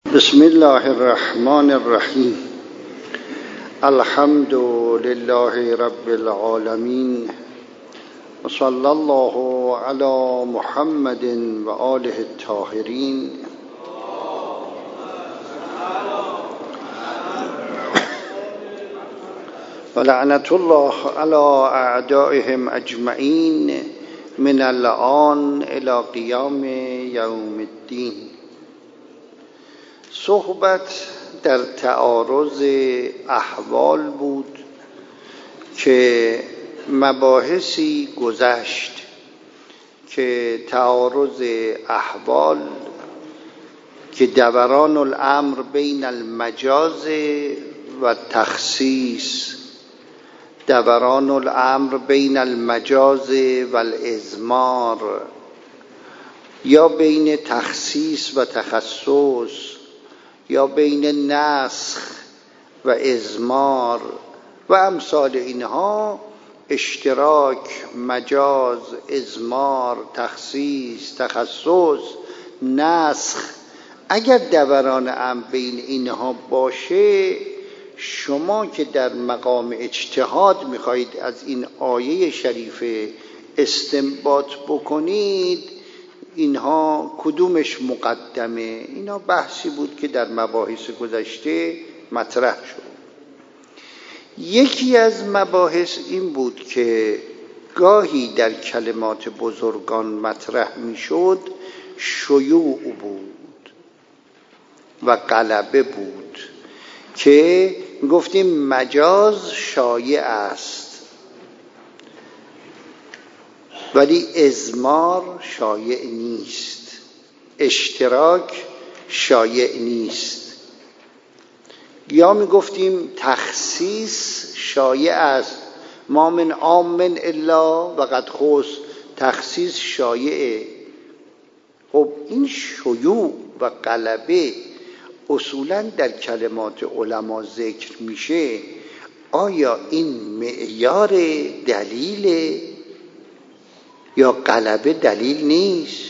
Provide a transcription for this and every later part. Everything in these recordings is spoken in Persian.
بسم الله الرحمن الرحیم. الحمد لله رب العالمین و صلی الله علی محمد و آله الطاهرین. و لعنت الله علی اعدائهم اجمعین من الآن الی قیام یوم الدین. صحبت در تعارض احوال بود که مباحثی گذشت که تعارض احوال که دوران الامر بین المجاز و تخصیص، دوران الامر بین المجاز و الازمار، یا بین تخصیص و تخصص، یا بین نسخ و ازمار و امثال اینها، اشتراک، مجاز، ازمار، تخصیص، تخصص، نسخ، اگر دوران امر بین اینها باشه، شما که در مقام اجتهاد میخواهید از این آیه شریفه استنباط بکنید، اینها کدومش مقدمه؟ اینا بحثی بود که در مباحث گذشته مطرح شد. یکی از مباحث این بود که گاهی در کلمات بزرگان مطرح میشد شیوع بود و غلبه بود، که گفتیم مجاز شایع است ولی ازمار شایع نیست، اشتراک شایع نیست. یا می گفتیم تخصیص شایع است، ما من عام الا و قد خص، تخصیص شایعه. خب این شیوع و غلبه اصولا در کلمات علما ذکر میشه، آیا این معیار دلیل یا غلبه دلیل نیست؟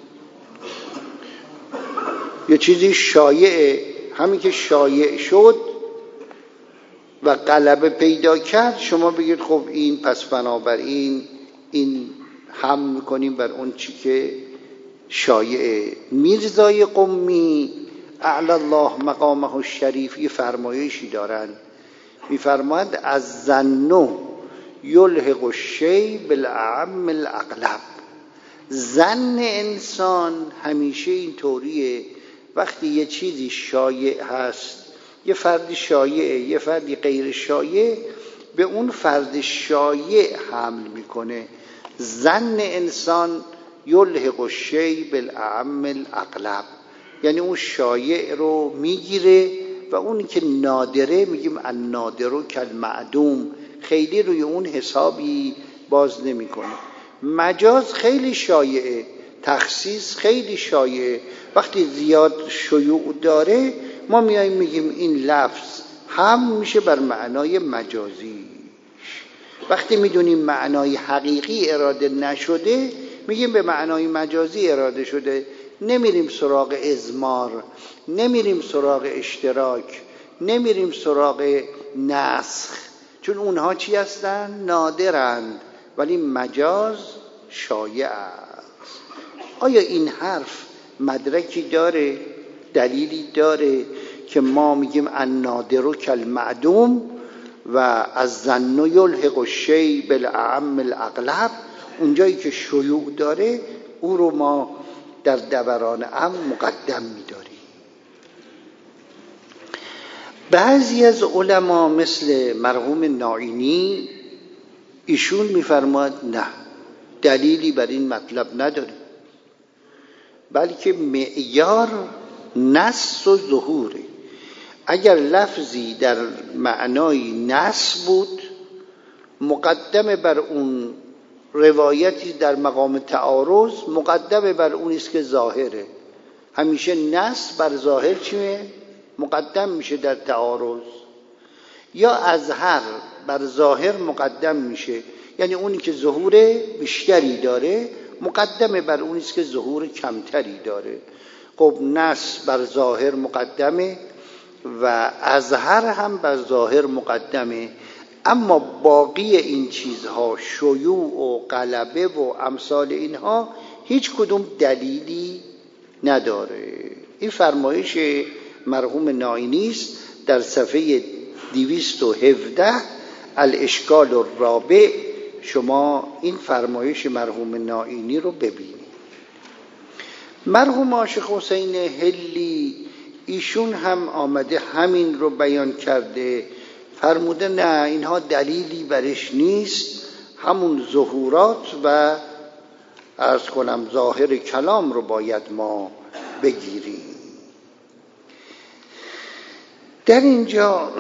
یه چیزی شایعه، همین که شایع شد و غلبه پیدا کرد، شما بگید خب این پس بنابراین این هم میکنیم بر اون چی که شایعه. میرزای قمی اعلی الله مقامه الشریف یه فرمایشی دارن، میفرماید از ظنو یلحق الشیء بالاعم الاغلب. ظن انسان همیشه این طوریه، وقتی یه چیزی شایع هست، یه فردی شایعه، یه فردی غیر شایع، به اون فرد شایع حمل میکنه. ظن انسان یلحق الشیء بالاعم الاغلب، یعنی اون شایع رو میگیره و اون که نادره میگیم النادر کالمعدوم، خیلی روی اون حسابی باز نمیکنه. مجاز خیلی شایعه، تخصیص خیلی شایعه. وقتی زیاد شیوع داره ما میایم میگیم این لفظ هم میشه بر معنای مجازی. وقتی میدونیم معنای حقیقی اراده نشده میگیم به معنای مجازی اراده شده، نمیریم سراغ ازمار، نمیریم سراغ اشتراک، نمیریم سراغ نسخ، چون اونها چی هستن؟ نادرند، ولی مجاز شایع است. آیا این حرف مدرکی داره؟ دلیلی داره که ما میگیم النادر کالمعدوم و از ظن یلحق الشیء بالاعم الاغلب؟ اونجایی که شیوع داره او رو ما در دوران امر مقدم می‌داریم. بعضی از علما مثل مرحوم ناینی ایشون می‌فرماید نه، دلیلی بر این مطلب نداره، بلکه معیار نص و ظهوره. اگر لفظی در معنای نص بود، مقدم بر اون روایتی در مقام تعارض، مقدم بر اون است که ظاهره. همیشه نص بر ظاهر چیه؟ مقدم میشه در تعارض. یا اظهر بر ظاهر مقدم میشه، یعنی اونی که ظهور بیشتری داره مقدم بر اونی است که ظهور کمتری داره. خب نص بر ظاهر مقدمه و اظهر هم بر ظاهر مقدمه، اما باقی این چیزها شیوع و غلبه و امثال اینها هیچ کدوم دلیلی نداره. این فرمایش مرحوم نائینی است در صفحه 217 الاشکال الرابع. شما این فرمایش مرحوم نائینی رو ببینید. مرحوم عاشق حسین حلی ایشون هم آمده همین رو بیان کرده، فرموده نه اینها دلیلی برش نیست، همون ظهورات و عرض کنم ظاهر کلام رو باید ما بگیریم. در اینجا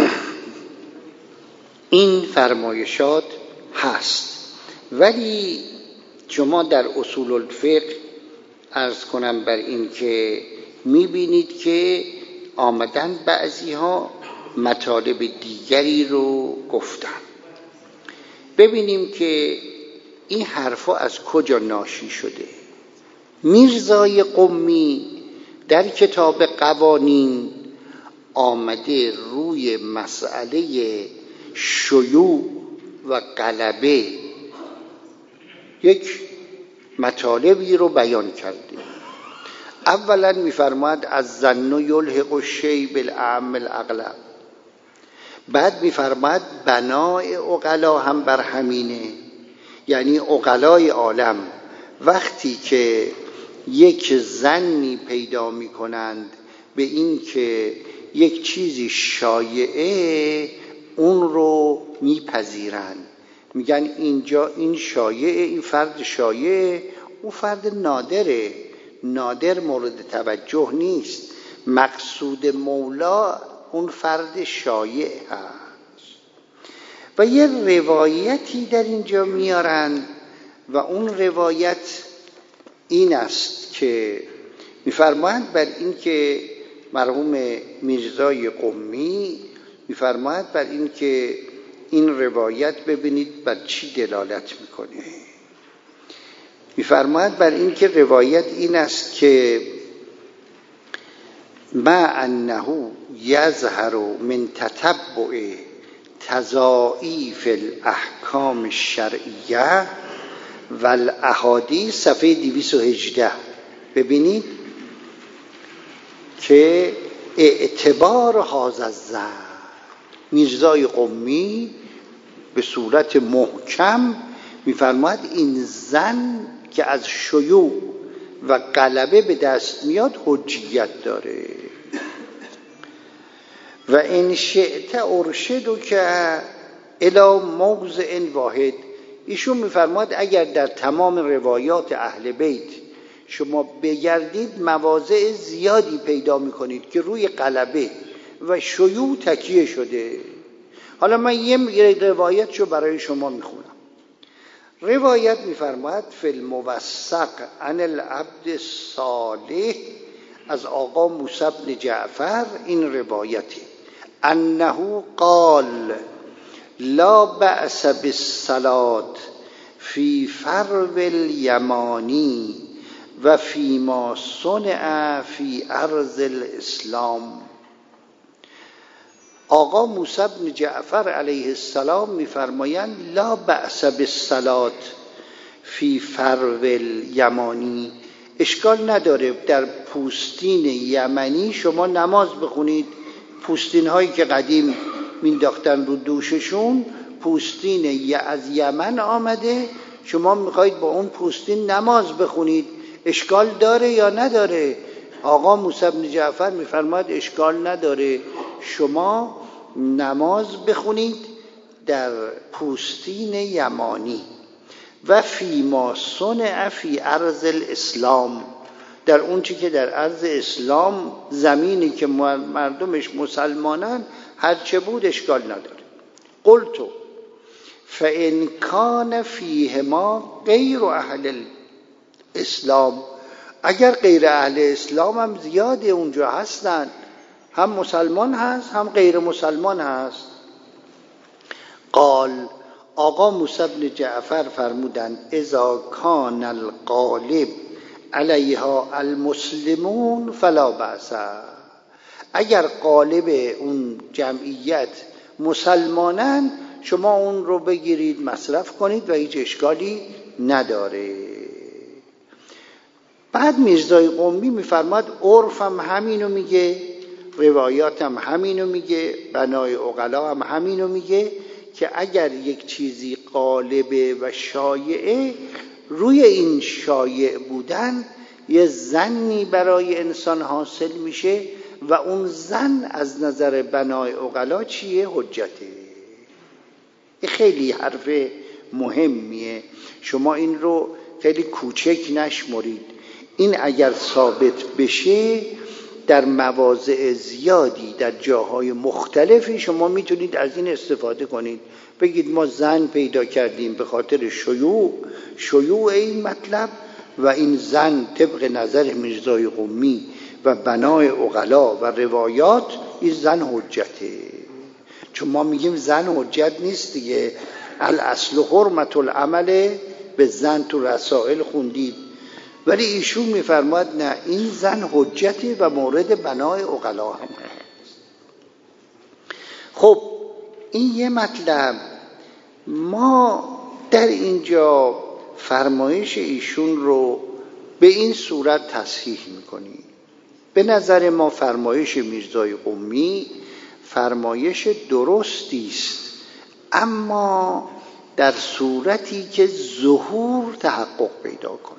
این فرمایشات هست، ولی شما در اصول الفقه عرض کنم بر این که میبینید که آمدن بعضی ها مطالب دیگری رو گفتن. ببینیم که این حرفا از کجا ناشی شده. میرزای قمی در کتاب قوانین آمده روی مسئله شیوع و غلبه یک مطالبی رو بیان کرده. اولا میفرماید از ظن یلحق الشیء بالاعم الاغلب، بعد میفرماید بنای عقلا هم بر همینه، یعنی عقلای عالم وقتی که یک ظنی پیدا میکنند به این که یک چیزی شایعه اون رو میپذیرند، میگن اینجا این شایعه، این فرد شایعه، اون فرد نادره، نادر مورد توجه نیست، مقصود مولا اون فرد شایع هست. و یه روایتی در اینجا میارن و اون روایت این است که میفرمایند بر این که مرحوم میرزای قمی میفرماید بر این که این روایت ببینید بر چی دلالت میکنه. میفرماید بر این که روایت این است که ما انه یظهر من تتبع تضاعیف الاحکام الشرعیه و الاحادیث صفحه 218. ببینید که اعتبار هذا الظن، میرزای قمی به صورت محکم میفرماید این ظن که از شیوع و غلبه به دست میاد حجیت داره. و ان شئت ارشدک الی موضع واحد. ایشون میفرماید اگر در تمام روایات اهل بیت شما بگردید مواضع زیادی پیدا میکنید که روی غلبه و شیوع تکیه شده. حالا من یه روایتشو برای شما میخونم. روایت میفرماید فی الموثق عن العبد الصالح از آقا موسی بن جعفر، این روایتی انه قال لا بأس بالصلاة فی فرو الیمانی و فی ما صنع فی ارض الاسلام. آقا موسی بن جعفر علیه السلام میفرمایند لا بأس بالصلاة فی فرو الیمانی، اشکال نداره در پوستین یمنی شما نماز بخونید. پوستین هایی که قدیم مینداختن رو دوششون، پوستین از یمن آمده، شما میخواید با اون پوستین نماز بخونید، اشکال داره یا نداره؟ آقا موسی بن جعفر میفرماید اشکال نداره، شما نماز بخونید در پوستین یمانی. و فی ما صنع فی ارض الاسلام، در اون چی که در ارض اسلام، زمینی که مردمش مسلمانن، هرچه بود اشکال نداره. قلتو فإن کان فیهما غیر اهل الاسلام، اگر غیر اهل اسلام هم زیاده اونجا هستن، هم مسلمان هست هم غیر مسلمان هست. قال آقا موسی بن جعفر فرمودند اذا کان الغالب علیها المسلمون فلا بأس. اگر قالب اون جمعیت مسلمانن شما اون رو بگیرید مصرف کنید و هیچ اشکالی نداره. بعد میرزای قمی میفرماد عرفم همینو میگه، روایاتم همینو میگه، بنای عقلا هم همینو میگه که اگر یک چیزی غالبه و شایعه، روی این شایع بودن یه ظنی برای انسان حاصل میشه و اون ظن از نظر بنای عقلا چیه؟ حجته. این خیلی حرف مهمیه، شما این رو خیلی کوچک نشمرید. این اگر ثابت بشه در مواضع زیادی در جاهای مختلفی شما میتونید از این استفاده کنید، بگید ما ظن پیدا کردیم به خاطر شیوع این مطلب و این ظن طبق نظر میرزای قمی و بنای عقلا و روایات این ظن حجته. چون ما میگیم ظن حجت نیست دیگه، الاصل حرمت العمل به ظن تو رسائل خوندید، ولی ایشون میفرماد نه، این ظن حجته و مورد بنای عقلا هم هست. خب این یه مطلب. ما در اینجا فرمایش ایشون رو به این صورت تصحیح میکنیم. به نظر ما فرمایش میرزای قمی فرمایش درستی است، اما در صورتی که ظهور تحقق پیدا کنه.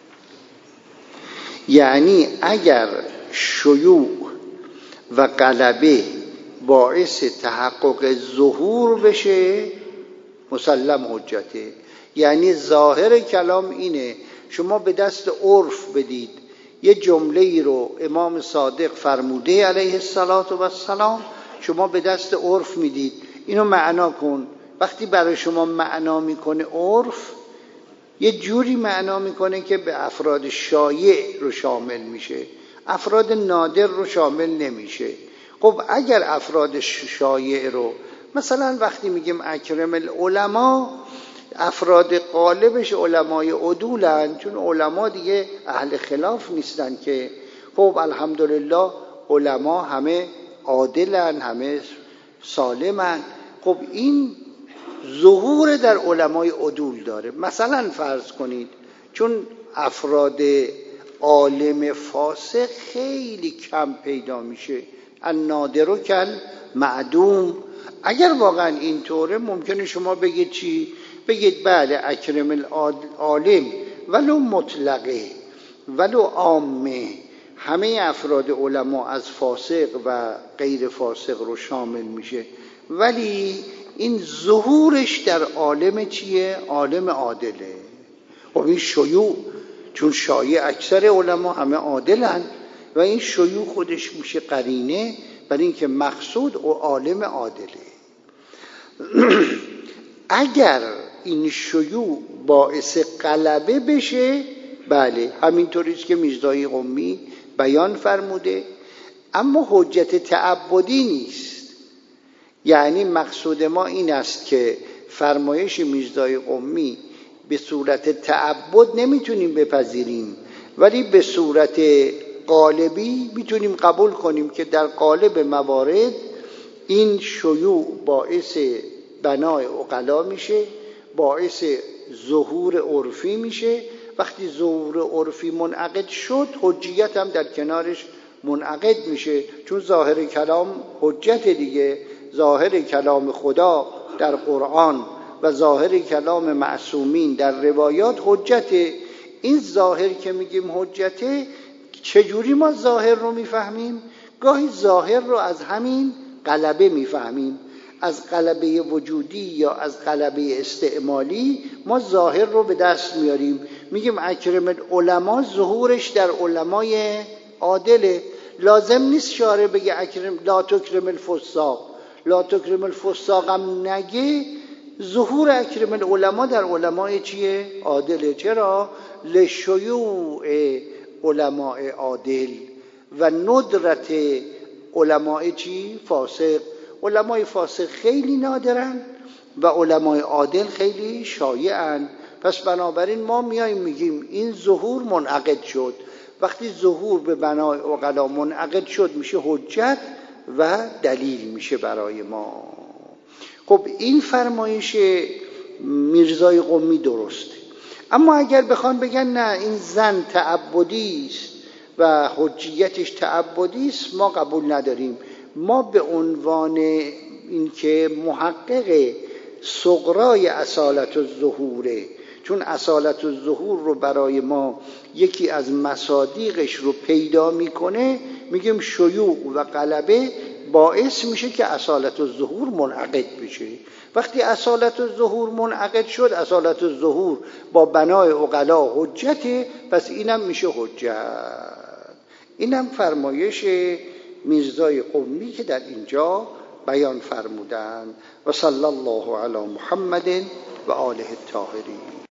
یعنی اگر شیوع و غلبه باعث تحقق ظهور بشه مسلم حجته. یعنی ظاهر کلام اینه، شما به دست عرف بدید یه جمله‌ای رو امام صادق فرموده علیه السلام، شما به دست عرف میدید اینو معنا کن. وقتی برای شما معنا میکنه عرف، یه جوری معنا میکنه که به افراد شایع رو شامل میشه، افراد نادر رو شامل نمیشه. خب اگر افراد شایع رو، مثلا وقتی میگیم اکرم العلماء، افراد غالبش علمای عدولن، چون علما دیگه اهل خلاف نیستن که. خب الحمدلله علما همه عادلن، همه سالمن. خب این ظهور در علمای عدول داره. مثلا فرض کنید چون افراد عالم فاسق خیلی کم پیدا میشه، النادر کل معدوم. اگر واقعا اینطوره ممکنه شما بگید چی؟ بگید بله اکرم العالم ولو مطلقه ولو عامه، همه افراد علما از فاسق و غیر فاسق رو شامل میشه، ولی این ظهورش در عالم چیه؟ عالم عادله. و این شیوع، چون شایع اکثر علما همه عادلن و این شیوع خودش میشه قرینه برای اینکه مقصود و عالم عادله. اگر این شیوع باعث غلبه بشه، بله همینطوریست که میرزای قمی بیان فرموده، اما حجت تعبدی نیست. یعنی مقصود ما این است که فرمایش میرزای قمی به صورت تعبد نمیتونیم بپذیریم، ولی به صورت قالبی میتونیم قبول کنیم که در قالب موارد این شیوع باعث بنای عقلا میشه، باعث ظهور عرفی میشه. وقتی ظهور عرفی منعقد شد، حجیت هم در کنارش منعقد میشه، چون ظاهر کلام حجت دیگه. ظاهر کلام خدا در قرآن و ظاهر کلام معصومین در روایات حجته. این ظاهر که میگیم حجته، چجوری ما ظاهر رو میفهمیم؟ گاهی ظاهر رو از همین غلبه میفهمیم، از غلبه وجودی یا از غلبه استعمالی ما ظاهر رو به دست میاریم. میگیم اکرم العلماء، ظهورش در علمای عادله. لازم نیست شارع بگه اکرم لا تکرم الفساق، لا تکرم الفساق هم نگه، ظهور اکرم العلماء در علمای چیه؟ عادله. چرا؟ لشیوع علماء عادل و ندرت علماء چی؟ فاسق. علمای فاسق خیلی نادرن و علمای عادل خیلی شایعن. پس بنابراین ما میایم میگیم این ظهور منعقد شد. وقتی ظهور به بنای عقلا منعقد شد میشه حجت و دلیل میشه برای ما. خب این فرمایش میرزای قمی درسته. اما اگر بخوان بگن نه این زن تعبدی است و حجیتش تعبدی است، ما قبول نداریم. ما به عنوان اینکه محقق صغرای اصالت الظهوره، چون اصالت الظهور رو برای ما یکی از مصادیقش رو پیدا میکنه، میگیم شیوع و غلبه باعث میشه که اصالت الظهور منعقد بشه. وقتی اصالت الظهور منعقد شد، اصالت الظهور با بنای عقلا حجته، پس اینم میشه حجت. اینم فرمایش میرزای قمی که در اینجا بیان فرمودند. و صلی الله علی محمد و آله الطاهرین.